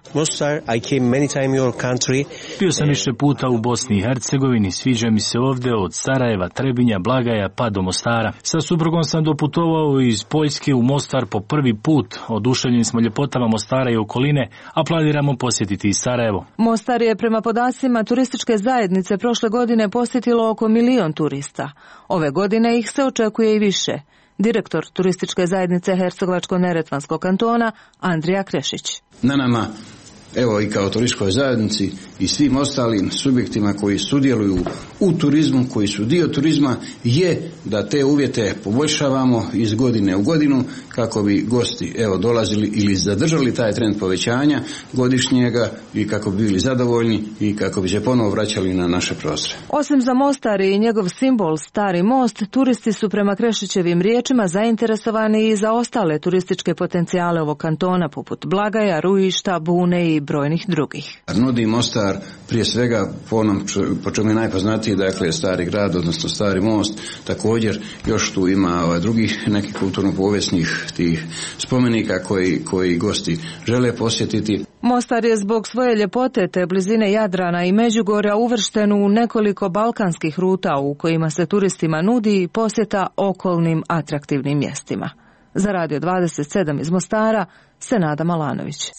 Bio sam više puta u Bosni i Hercegovini, sviđa mi se ovdje od Sarajeva, Trebinja, Blagaja pa do Mostara. Sa suprugom sam doputovao iz Poljske u Mostar po prvi put. Oduševljeni smo ljepotama Mostara i okoline, a planiramo posjetiti i Sarajevo. Mostar je prema podacima turističke zajednice prošle godine posjetilo oko 1 milion turista. Ove godine ih se očekuje i više. Direktor turističke zajednice Hercegovačko-neretvanskog kantona Andrija Krešić. Na nama, evo i kao turističkoj zajednici i svim ostalim subjektima koji sudjeluju u turizmu, koji su dio turizma, je da te uvjete poboljšavamo iz godine u godinu kako bi gosti dolazili ili zadržali taj trend povećanja godišnjega i kako bi bili zadovoljni i kako bi se ponovo vraćali na naše prostore. Osim za Mostar i njegov simbol Stari most, turisti su prema Krešićevim riječima zainteresovani i za ostale turističke potencijale ovog kantona poput Blagaja, Rujišta, Bune i brojnih drugih. Nudi Mostar prije svega po čemu je najpoznatiji, dakle Stari grad, odnosno Stari most. Također još tu ima drugih nekih kulturno-povijesnih tih spomenika koji gosti žele posjetiti. Mostar je zbog svoje ljepote te blizine Jadrana i Međugorja uvršten u nekoliko balkanskih ruta u kojima se turistima nudi posjeta okolnim atraktivnim mjestima. Za Radio 27 iz Mostara, Senada Malanović.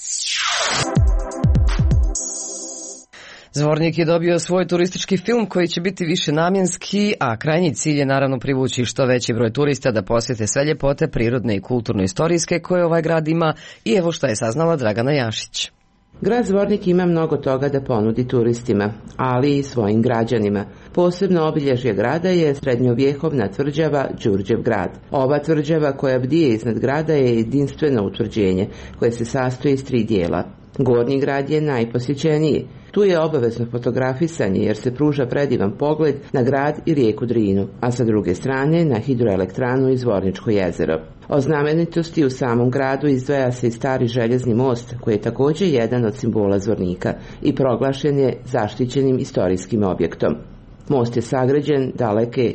Zvornik je dobio svoj turistički film koji će biti više namjenski, a krajnji cilj je naravno privući što veći broj turista da posjete sve ljepote prirodne i kulturno-istorijske koje ovaj grad ima i evo što je saznala Dragana Jašić. Grad Zvornik ima mnogo toga da ponudi turistima, ali i svojim građanima. Posebno obilježje grada je srednjovjekovna tvrđava Đurđev grad. Ova tvrđava koja bdije iznad grada je jedinstveno utvrđenje koje se sastoji iz 3 dijela. Gornji grad je najposjećeniji. Tu je obavezno fotografisanje jer se pruža predivan pogled na grad i rijeku Drinu, a sa druge strane na hidroelektranu i Zvorničko jezero. O znamenitosti u samom gradu izdvaja se i stari željezni most, koji je također jedan od simbola Zvornika i proglašen je zaštićenim istorijskim objektom. Most je sagrađen daleke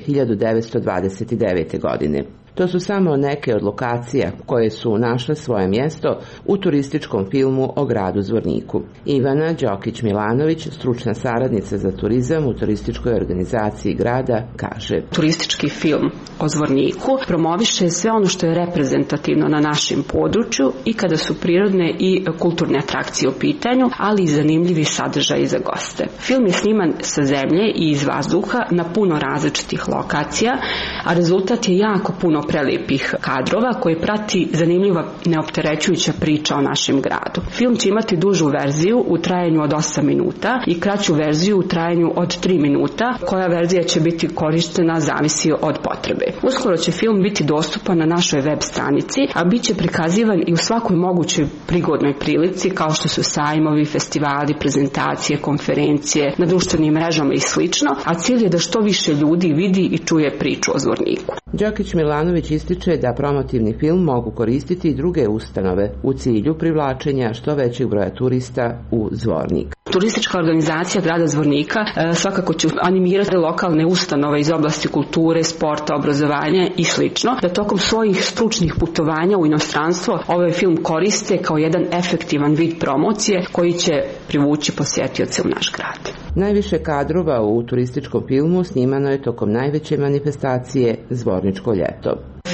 1929. godine. To su samo neke od lokacija koje su našle svoje mjesto u turističkom filmu o gradu Zvorniku. Ivana Đokić-Milanović, stručna saradnica za turizam u turističkoj organizaciji grada, kaže: Turistički film o Zvorniku promoviše sve ono što je reprezentativno na našem području i kada su prirodne i kulturne atrakcije u pitanju, ali i zanimljivi sadržaji za goste. Film je sniman sa zemlje i iz vazduha na puno različitih lokacija, a rezultat je jako puno prelijepih kadrova koji prati zanimljiva neopterećujuća priča o našem gradu. Film će imati dužu verziju u trajanju od 8 minuta i kraću verziju u trajanju od 3 minuta. Koja verzija će biti korištena zavisi od potrebe. Uskoro će film biti dostupan na našoj web stranici, a bit će prikazivan i u svakoj mogućoj prigodnoj prilici kao što su sajmovi, festivali, prezentacije, konferencije, na društvenim mrežama i slično, a cilj je da što više ljudi vidi i čuje priču o Zvorniku. Đokić Milanović ističe da promotivni film mogu koristiti i druge ustanove u cilju privlačenja što većeg broja turista u Zvornik. Turistička organizacija grada Zvornika svakako će animirati lokalne ustanove iz oblasti kulture, sporta, obrazovanja i slično, da tokom svojih stručnih putovanja u inostranstvo ovaj film koriste kao jedan efektivan vid promocije koji će privući posjetioce u naš grad. Najviše kadrova u turističkom filmu snimano je tokom najveće manifestacije Zvorničko ljeto.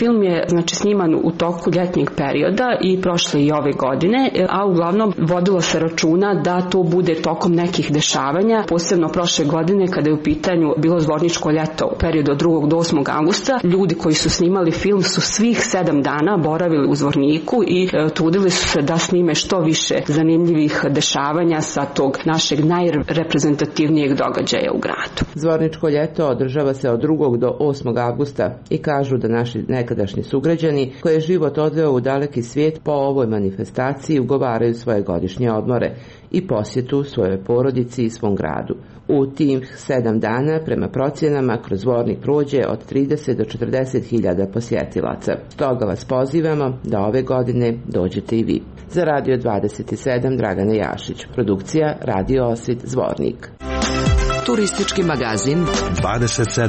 Film je znači sniman u toku ljetnjeg perioda i prošle i ove godine, a uglavnom vodilo se računa da to bude tokom nekih dešavanja, posebno prošle godine kada je u pitanju bilo Zvorničko ljeto u periodu od 2. do 8. augusta. Ljudi koji su snimali film su svih 7 dana boravili u Zvorniku i trudili su se da snime što više zanimljivih dešavanja sa tog našeg najreprezentativnijeg događaja u gradu. Zvorničko ljeto održava se od 2. do 8. avgusta i kažu da naši nekadašnji sugrađani koje je život odveo u daleki svijet po ovoj manifestaciji ugovaraju svoje godišnje odmore i posjetu svojoj porodici i svom gradu. U tih 7 dana, prema procjenama, kroz Zvornik prođe od 30 do 40 hiljada posjetilaca. Stoga vas pozivamo da ove godine dođete i vi. Za Radio 27 Dragana Jašić, produkcija Radio Osvit Zvornik. Turistički magazin 27.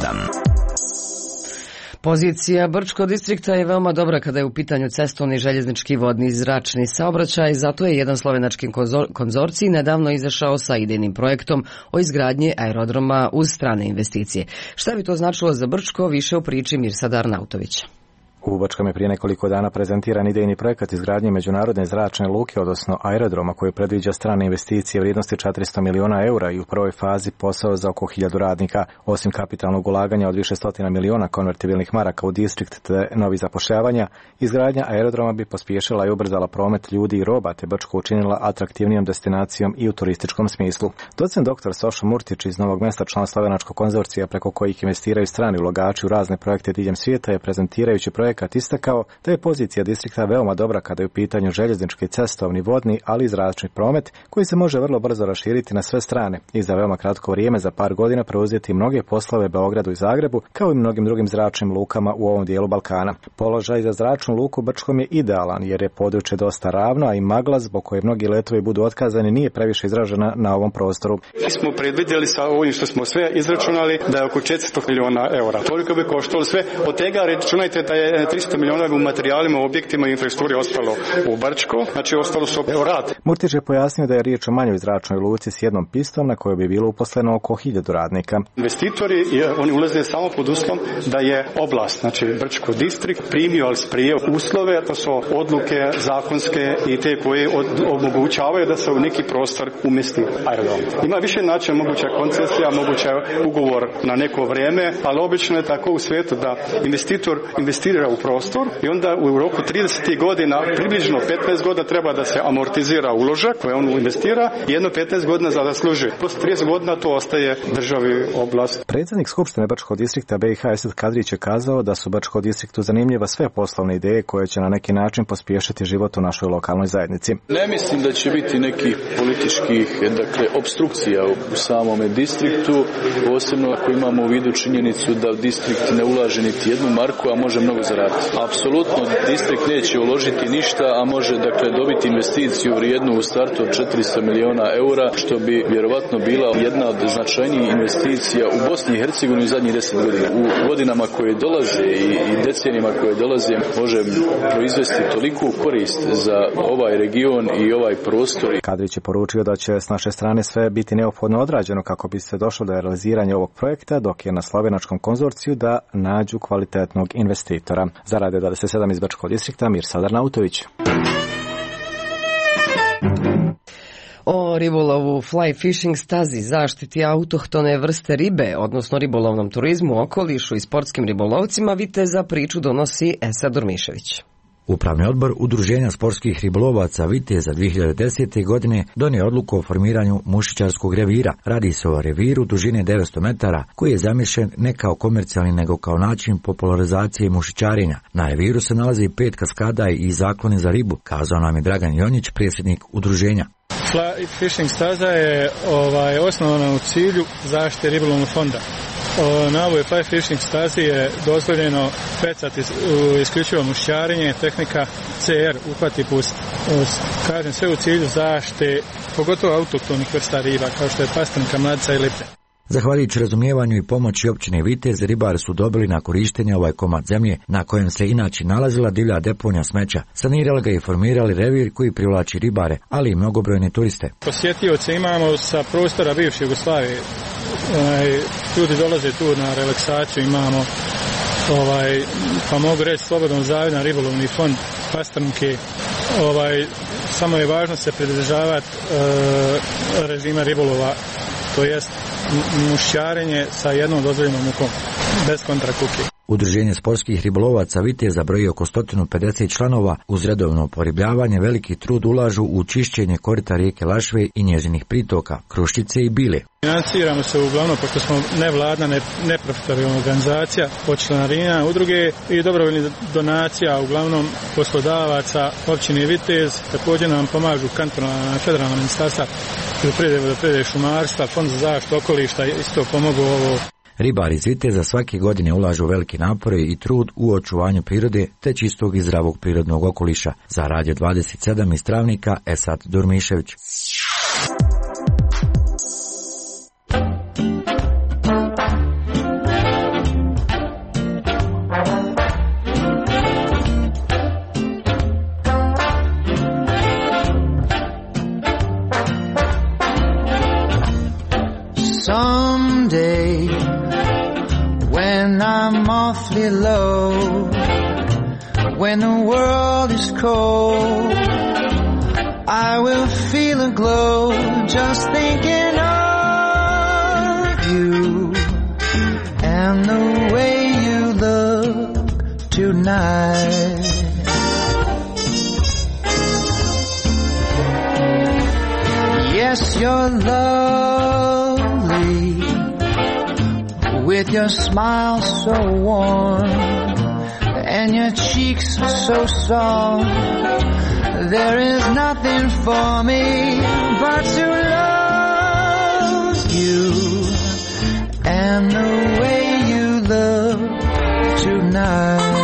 Pozicija Brčkog distrikta je veoma dobra kada je u pitanju cestovni, željeznički, vodni i zračni saobraćaj, zato je jedan slovenački konzorcij nedavno izašao sa idejnim projektom o izgradnji aerodroma uz strane investicije. Šta bi to značilo za Brčko, više u priči Mirsada Arnautovića. U Bačkom je prije nekoliko dana prezentiran idejni projekat izgradnje međunarodne zračne luke, odnosno aerodroma, koji predviđa strane investicije vrijednosti 400 miliona eura i u prvoj fazi posao za oko 1000 radnika. Osim kapitalnog ulaganja od više stotina miliona konvertibilnih maraka u distrikt te novi zapošljavanja, izgradnja aerodroma bi pospješila i ubrzala promet ljudi i roba, te Brčko učinila atraktivnijom destinacijom i u turističkom smislu. Docent dr. Sošo Murtić iz Novog Mesta, član slovenačkog konzorcija preko kojih investiraju strani ulagači u razne projekte diljem svijeta, je prezentirajući projekat istakao da je pozicija distrikta veoma dobra kada je u pitanju željeznički, cestovni, vodni, ali i zračni promet koji se može vrlo brzo raširiti na sve strane i za veoma kratko vrijeme, za par godina, preuzeti mnoge poslove Beogradu i Zagrebu, kao i mnogim drugim zračnim lukama u ovom dijelu Balkana. Položaj za zračnu luku u Brčkom je idealan jer je područje dosta ravno, a i magla zbog koje mnogi letovi budu otkazani nije previše izražena na ovom prostoru. Mi smo predvidjeli sa ovim što smo sve izračunali da je oko 400 miliona eura. Toliko bi koštalo sve. Od tega računajte da je 300 miliona u materijalima, objektima i infrastrukturi ostalo u Brčko, znači ostalo su rad. Murtić je pojasnio da je riječ o manjoj zračnoj luci s jednom pistom na kojoj bi bilo uposleno oko 1000 radnika. Investitori, oni ulaze samo pod uslovom da je oblast, znači Brčko distrikt, primio, ali sprije uslove, to su odluke zakonske i te koje omogućavaju da se u neki prostor umesti aerodrom. Ima više načina, moguća koncesija, moguća ugovor na neko vrijeme, ali obično je tako u svijetu da investitor investira u prostor i onda u roku 30 godina, približno 15 godina treba da se amortizira uložak koji on investira i jedno 15 godina za da služi. Poslije 30 godina to ostaje državi oblast. Predsjednik Skupštine Brčkog distrikta BiH Esad Kadrić je kazao da su Brčkom distriktu zanimljiva sve poslovne ideje koje će na neki način pospješiti život u našoj lokalnoj zajednici. Ne mislim da će biti nekih političkih opstrukcija u samome distriktu, posebno ako imamo u vidu činjenicu da distrikt ne ulaže niti jednu marku, a može mnogo zaraditi. Apsolutno distrikt neće uložiti ništa, a može dobiti investiciju vrijednu u startu od 400 miliona eura, što bi vjerovatno bila jedna od značajnijih investicija u Bosni i Hercegovini u zadnjih 10 godina. U godinama koje dolaze i decenijama koje dolaze može proizvesti toliku korist za ovaj region i ovaj prostor. Kadrić je poručio da će s naše strane sve biti neophodno odrađeno kako bi se došlo do realiziranja ovog projekta, dok je na slovenačkom konzorciju da nađu kvalitetnog investitora. Za Radio 27 iz Brčkog distrikta, Mirsad Arnautović. O ribolovu, fly fishing stazi, zaštiti autohtone vrste ribe, odnosno ribolovnom turizmu, okolišu i sportskim ribolovcima, Viteza priču donosi Esad Durmišević. Upravni odbor Udruženja sportskih ribolovaca Viteza 2010. godine donio odluku o formiranju mušičarskog revira. Radi se o reviru dužine 900 metara koji je zamišljen ne kao komercijalni nego kao način popularizacije mušičarenja. Na reviru se nalazi 5 kaskada i zakloni za ribu, kazao nam je Dragan Jonjić, predsjednik udruženja. Fly fishing staza je osnovana u cilju zaštite ribolovnog fonda. Na ovoj fly fishing stazi je dozvoljeno pecati isključivo mušičarenje, tehnika CR, uhvat i pusti. Kažem, sve u cilju zaštite, pogotovo autohtonih vrsta riba, kao što je pastrnka, mladica i lipe. Zahvaljujući razumijevanju i pomoći općine Vitez, ribari su dobili na korištenje ovaj komad zemlje na kojem se inače nalazila divlja deponija smeća. Sanirali ga i formirali revir koji privlači ribare, ali i mnogobrojne turiste. Posjetioce imamo sa prostora bivše Jugoslavije. Ljudi dolaze tu na relaksaciju, imamo pa mogu reći slobodno zavidan ribolovni fond Pastrnke. Samo je važno se pridržavati režima ribolova, to jest mušćarenje sa jednom dozvoljenom mukom, bez kontrakuke. Udruženje sportskih ribolovaca Viteza broji oko 150 članova. Uz redovno poribljavanje veliki trud ulažu u čišćenje korita rijeke Lašve i njezinih pritoka, Kruščice i Bile. Financiramo se uglavnom, pošto smo nevladna, neprofitabilna organizacija, od članarina, udruge i dobrovoljnih donacija, uglavnom poslodavaca općine Vitez. Također nam pomažu kantonalna federalna ministarstva poljoprivrede i šumarstva, Fond za zaštitu okoliša isto pomogu ovo. Ribari iz Viteza svake godine ulažu veliki napore i trud u očuvanju prirode te čistog i zdravog prirodnog okoliša. Za Radio 27 iz Travnika, Esat Durmišević. Someday when I'm awfully low, when the world is cold, I will feel a glow just thinking of you and the way you look tonight. Yes, you're lovely, with your smile so warm and your cheeks so soft. There is nothing for me but to love you and the way you look tonight.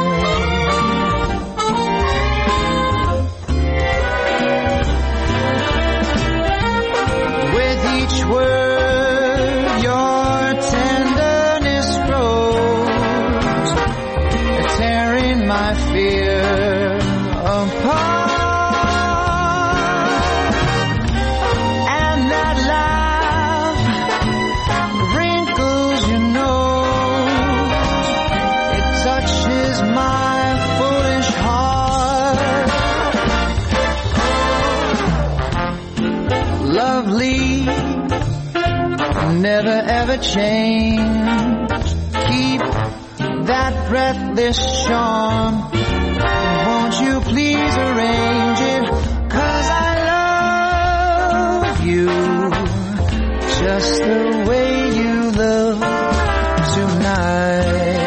With each word your tenderness grows, tearing my fear apart. And that laugh wrinkles your nose, it touches my foolish heart. Lovely, never ever change. Keep that breathless charm. Won't you please arrange it? 'Cause I love you just the way you look tonight.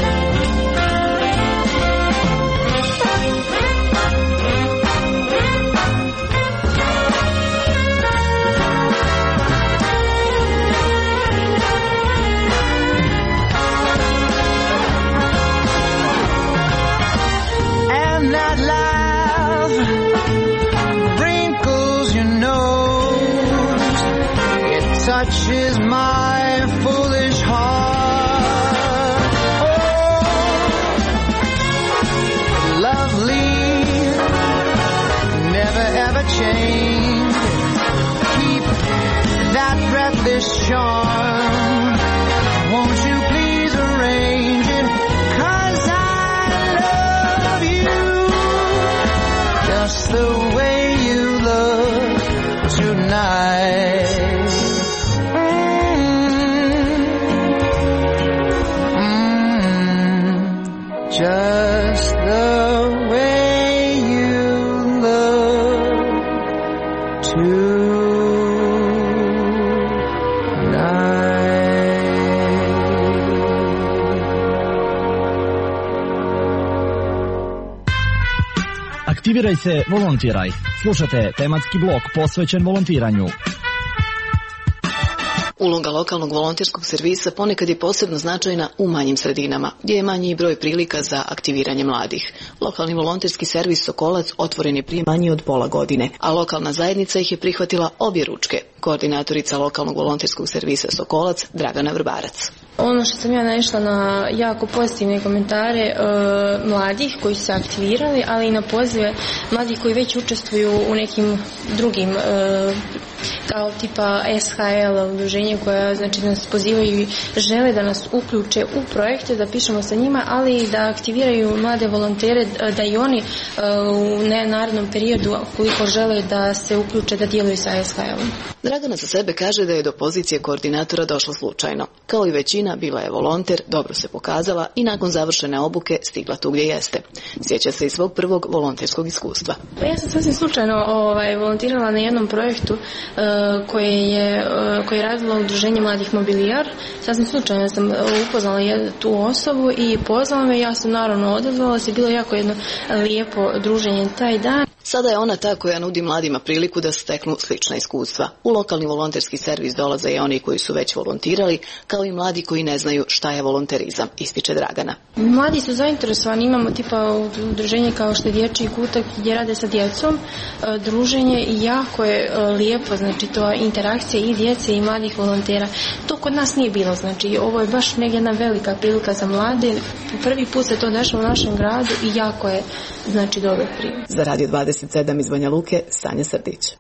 That laugh wrinkles your nose, it touches my foolish heart. Oh, lovely, never ever change. Keep that breathless charm. Won't you please arrange it? 'Cause I love you just the way you look tonight. Just the way you look Aktiviraj se, volontiraj. Slušate tematski blok posvećen volontiranju. Uloga lokalnog volonterskog servisa ponekad je posebno značajna u manjim sredinama, gdje je manji broj prilika za aktiviranje mladih. Lokalni volonterski servis Sokolac otvoren je prije manje od pola godine, a lokalna zajednica ih je prihvatila objeručke. Koordinatorica lokalnog volonterskog servisa Sokolac, Dragana Vrbarac. Ono što sam ja naišla na jako pozitivne komentare mladih koji su se aktivirali, ali i na pozive mladih koji već učestvuju u nekim drugim kao tipa SHL udruženje koja znači nas pozivaju i žele da nas uključe u projekte, da pišemo sa njima, ali i da aktiviraju mlade volontere, da i oni u narednom periodu koliko žele da se uključe da djeluju sa SHL-om. Dragana za sebe kaže da je do pozicije koordinatora došla slučajno. Kao i većina, bila je volonter, dobro se pokazala i nakon završene obuke stigla tu gdje jeste. Sjeća se i svog prvog volonterskog iskustva. Ja sam sasvim slučajno volontirala na jednom projektu koje je radilo udruženje Mladih Mobilijar. Sasvim slučajno sam upoznala tu osobu i pozvala me, ja sam naravno odazvala se, bilo jako jedno lijepo druženje taj dan. Sada je ona ta koja nudi mladima priliku da steknu slična iskustva. U lokalni volonterski servis dolaze i oni koji su već volontirali, kao i mladi koji ne znaju šta je volonterizam, ističe Dragana. Mladi su zainteresovani, imamo tipa udruženje kao što je Dječji kutak gdje rade sa djecom, druženje i jako je lijepo, znači to interakcija i djece i mladih volontera. To kod nas nije bilo, znači ovo je baš jedna velika prilika za mlade. Prvi put se to dešava u našem gradu i jako je znači dobar primjer. Za Radio 27 iz Banja Luke, Sanja Srdić.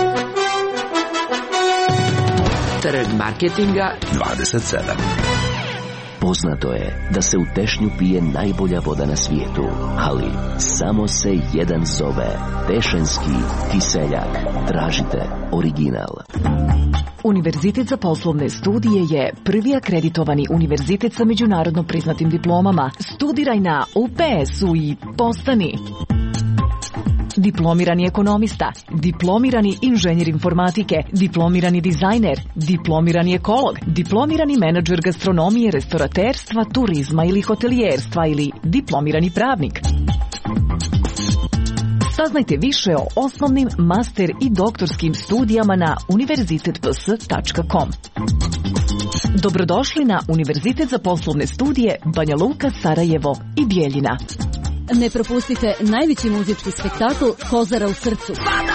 Trg marketinga 27. Poznato je da se u Tešnju pije najbolja voda na svijetu, ali samo se jedan zove Tešenski kiseljak. Tražite original. Univerzitet za poslovne studije je prvi akreditovani univerzitet sa međunarodno priznatim diplomama. Studiraj na UPS-u i postani diplomirani ekonomista, diplomirani inženjer informatike, diplomirani dizajner, diplomirani ekolog, diplomirani menadžer gastronomije, restoraterstva, turizma ili hotelijerstva ili diplomirani pravnik. Saznajte više o osnovnim, master i doktorskim studijama na univerzitetps.com. Dobrodošli na Univerzitet za poslovne studije Banja Luka, Sarajevo i Bijeljina. Ne propustite najveći muzički spektakl Kozara u srcu.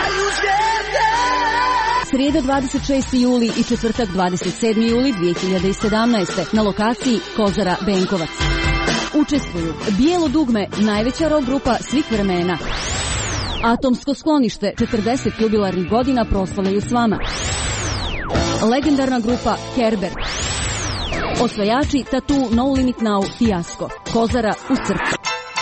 Srijeda 26. juli i četvrtak 27. juli 2017. na lokaciji Kozara Benkovac. Učestvuju Bijelo dugme, najveća rock grupa svih vremena. Atomsko sklonište, 40 jubilarnih godina proslavljaju s vama. Legendarna grupa Kerber. Osvajači Tattoo No Limit Now Fijasko. Kozara u srcu.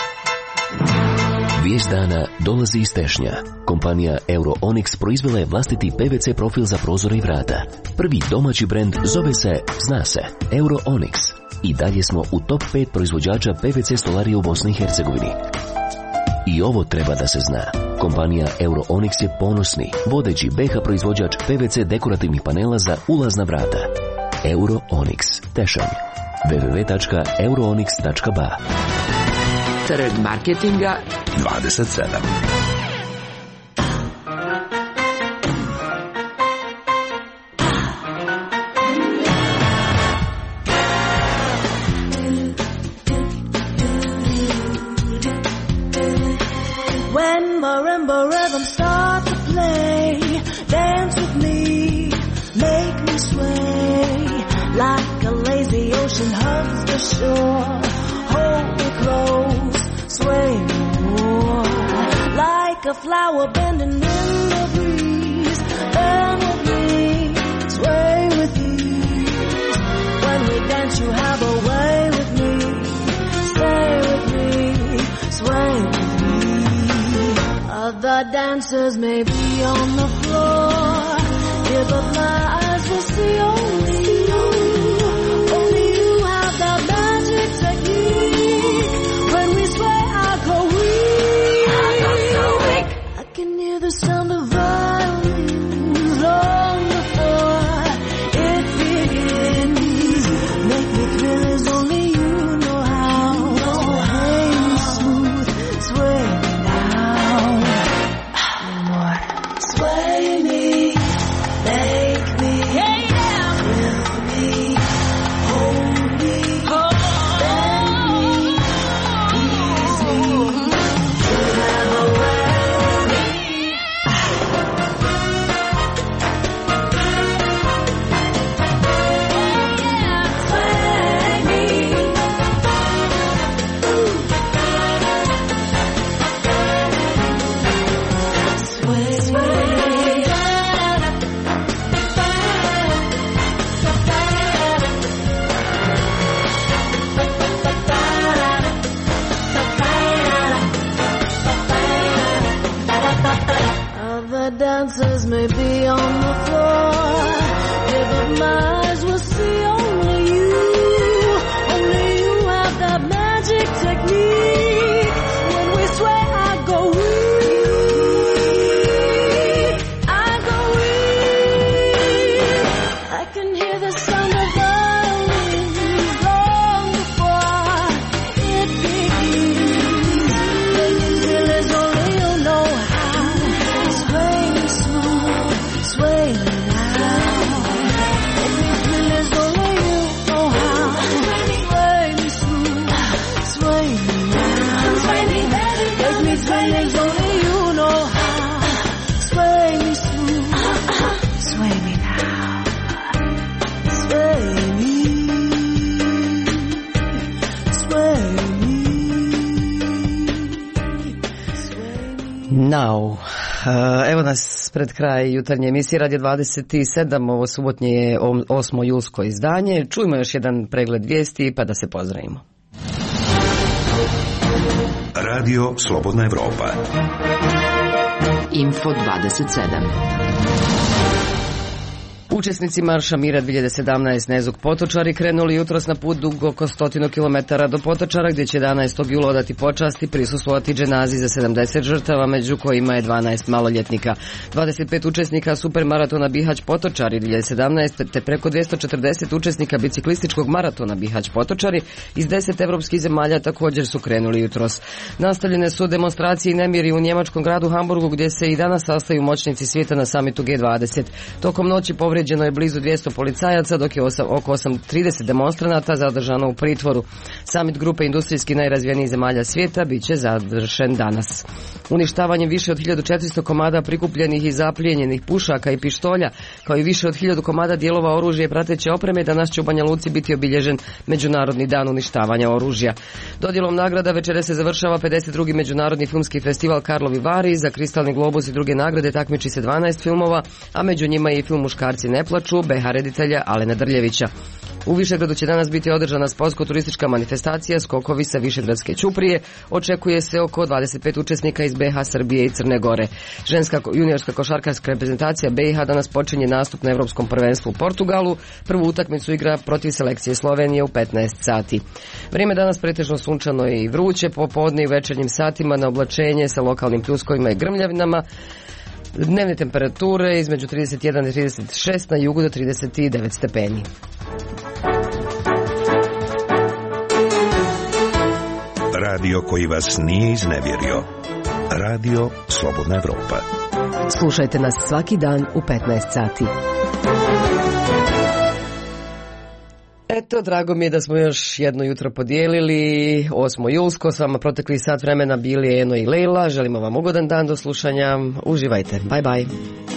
Vijest dana dolazi iz Tešnja. Kompanija Euro Onyx proizvela je vlastiti PVC profil za prozore i vrata. Prvi domaći brend zove se, zna se, Euro Onyx. I dalje smo u top 5 proizvođača PVC stolarije u Bosni i Hercegovini. I ovo treba da se zna. Kompanija Euro Onyx je ponosni, vodeći BH proizvođač PVC dekorativnih panela za ulazna vrata. Euro Onyx, Tešanj. www.euroonyx.ba. Trg marketinga 27. When marimba rhythms start to play, dance with me, make me sway, like a lazy ocean hugs the shore, hold me close, sway more, like a flower bending in the breeze, bend with me, sway with ease, when we dance you have a way with me, stay with me, sway with me. Other dancers may be on the floor, yeah, but my eyes will see only you. Only you have that magic technique. When we sway, I go weak. I can hear the sound of violins long before it begins. Make me feel as only you know how. Sway me smooth, sway me now. Sway me, make me answers may be on the floor. Give up my eyes will see only you. Only you have that magic technique. When we sway, I go weak. I go weak. I can hear the sound of violins long before it begins. Making feelings only you know how. Sway me smooth, sway me now. Making feelings only you know how. Sway me smooth, sway me now. Sway me, baby, make me feelings only you know how. Sway me smooth, sway me now. Sway me, sway me. Now. Evo nas pred kraj jutarnje emisije Radio 27, ovo subotnje je 8. julsko izdanje. Čujmo još jedan pregled vijesti pa da se pozdravimo. Radio Slobodna Evropa. Info 27. Učesnici Marša mira 2017 Nezug Potočari krenuli jutros na put dug oko 100 km do Potočara, gdje će 11. jula odati počast i prisustvovati dženazi za 70 žrtava, među kojima je 12 maloljetnika. 25 učesnika supermaratona Bihać Potočari 2017 te preko 240 učesnika biciklističkog maratona Bihać Potočari iz 10 evropskih zemalja također su krenuli jutros. Nastavljene su demonstracije i nemiri u njemačkom gradu Hamburgu, gdje se i danas sastaju moćnici svijeta na samitu G20. Tokom noći povrijeđeno je blizu 200 policajaca, dok je oko 30 demonstranata zadržano u pritvoru. Samit grupe industrijski najrazvijenijih zemalja svijeta bit će završen danas. Uništavanjem više od 1400 komada prikupljenih i zaplijenjenih pušaka i pištolja, kao i više od 1000 komada dijelova oružja i prateće opreme, danas će u Banja Luci biti obilježen Međunarodni dan uništavanja oružja. Dodjelom nagrada večere se završava 52. Međunarodni filmski festival Karlovi Vari. Za Kristalni globus i druge nagrade takmiči se 12 filmova, a među njima je i film Muškarci ne plaču, BH reditelja Alena Drljevića. U Višegradu će danas biti održana sportsko-turistička manifestacija Skokovi sa Višegradske ćuprije. Očekuje se oko 25 učesnika iz BH, Srbije i Crne Gore. Ženska juniorska košarkarska reprezentacija BiH danas počinje nastup na Evropskom prvenstvu u Portugalu. Prvu utakmicu igra protiv selekcije Slovenije u 15 sati. Vrijeme danas pretežno sunčano i vruće, popodne i večernjim satima na oblačenje sa lokalnim pljuskovima i grmljavinama. Dnevne temperature između 31 i 36, na jugu do 39 stepeni. Radio koji vas nije iznevjerio. Radio Slobodna Evropa. Slušajte nas svaki dan u 15 sati. Eto, drago mi je da smo još jedno jutro podijelili, 8. julsko, s vama protekli sat vremena bili Eno i Lejla. Želimo vam ugodan dan, do slušanja, uživajte, bye bye.